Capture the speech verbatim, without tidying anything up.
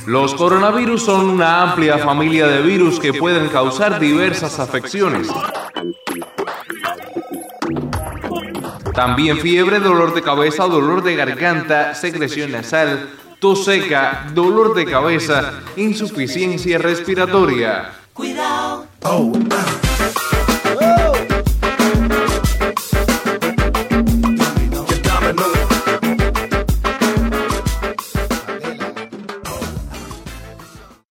Los coronavirus son una amplia familia de virus que pueden causar diversas afecciones. También fiebre, dolor de cabeza, dolor de garganta, secreción nasal, tos seca, dolor de cabeza, insuficiencia respiratoria. Cuidado. Oh, uh.